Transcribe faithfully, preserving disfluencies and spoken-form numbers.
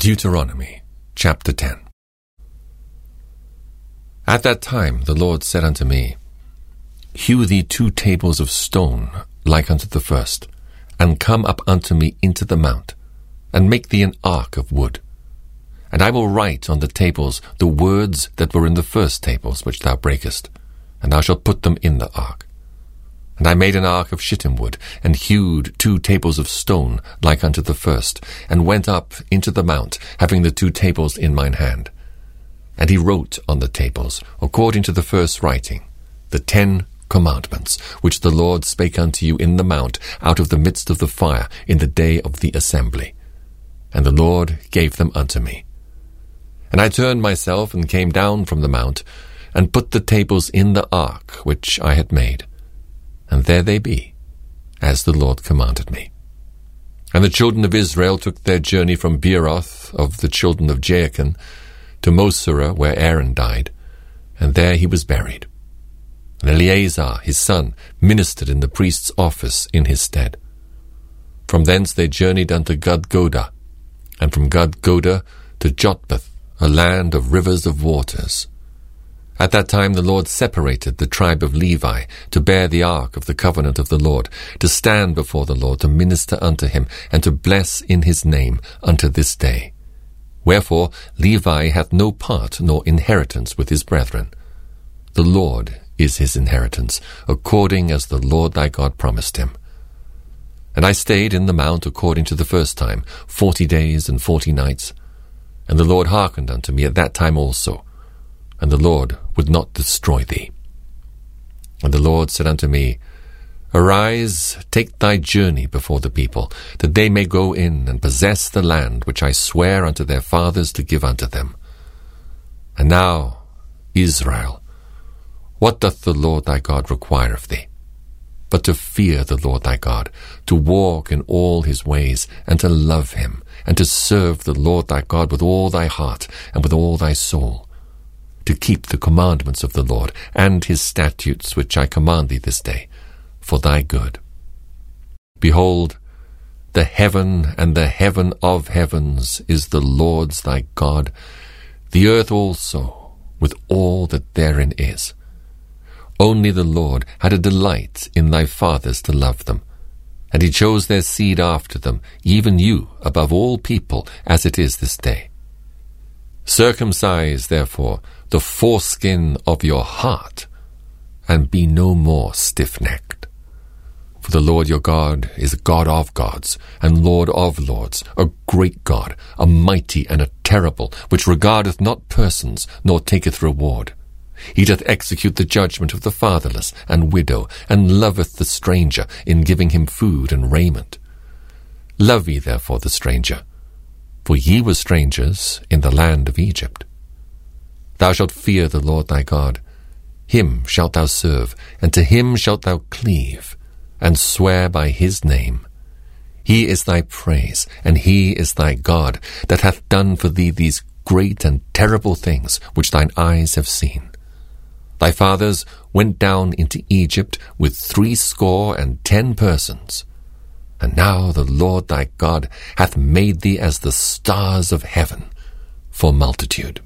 Deuteronomy chapter ten. At that time the Lord said unto me, Hew thee two tables of stone like unto the first, and come up unto me into the mount, and make thee an ark of wood. And I will write on the tables the words that were in the first tables which thou breakest, and thou shalt put them in the ark. And I made an ark of shittim wood, and hewed two tables of stone like unto the first, and went up into the mount, having the two tables in mine hand. And he wrote on the tables, according to the first writing, the ten commandments, which the Lord spake unto you in the mount, out of the midst of the fire, in the day of the assembly. And the Lord gave them unto me. And I turned myself, and came down from the mount, and put the tables in the ark which I had made. And there they be, as the Lord commanded me. And the children of Israel took their journey from Beeroth of the children of Jaachan to Moserah, where Aaron died, and there he was buried. And Eleazar his son ministered in the priest's office in his stead. From thence they journeyed unto Gudgodah, and from Gudgodah to Jotbath, a land of rivers of waters. At that time the Lord separated the tribe of Levi to bear the ark of the covenant of the Lord, to stand before the Lord, to minister unto him, and to bless in his name unto this day. Wherefore Levi hath no part nor inheritance with his brethren. The Lord is his inheritance, according as the Lord thy God promised him. And I stayed in the mount according to the first time, forty days and forty nights. And the Lord hearkened unto me at that time also, and the Lord would not destroy thee. And the Lord said unto me, Arise, take thy journey before the people, that they may go in and possess the land which I swear unto their fathers to give unto them. And now, Israel, what doth the Lord thy God require of thee? But to fear the Lord thy God, to walk in all his ways, and to love him, and to serve the Lord thy God with all thy heart and with all thy soul, to keep the commandments of the Lord and his statutes which I command thee this day, for thy good. Behold, the heaven and the heaven of heavens is the Lord's thy God, the earth also, with all that therein is. Only the Lord had a delight in thy fathers to love them, and he chose their seed after them, even you above all people, as it is this day. Circumcise, therefore, the foreskin of your heart, and be no more stiff-necked. For the Lord your God is a God of gods, and Lord of lords, a great God, a mighty and a terrible, which regardeth not persons, nor taketh reward. He doth execute the judgment of the fatherless and widow, and loveth the stranger, in giving him food and raiment. Love ye therefore the stranger, for ye were strangers in the land of Egypt. Thou shalt fear the Lord thy God. Him shalt thou serve, and to him shalt thou cleave, and swear by his name. He is thy praise, and he is thy God, that hath done for thee these great and terrible things which thine eyes have seen. Thy fathers went down into Egypt with threescore and ten persons. And now the Lord thy God hath made thee as the stars of heaven for multitude.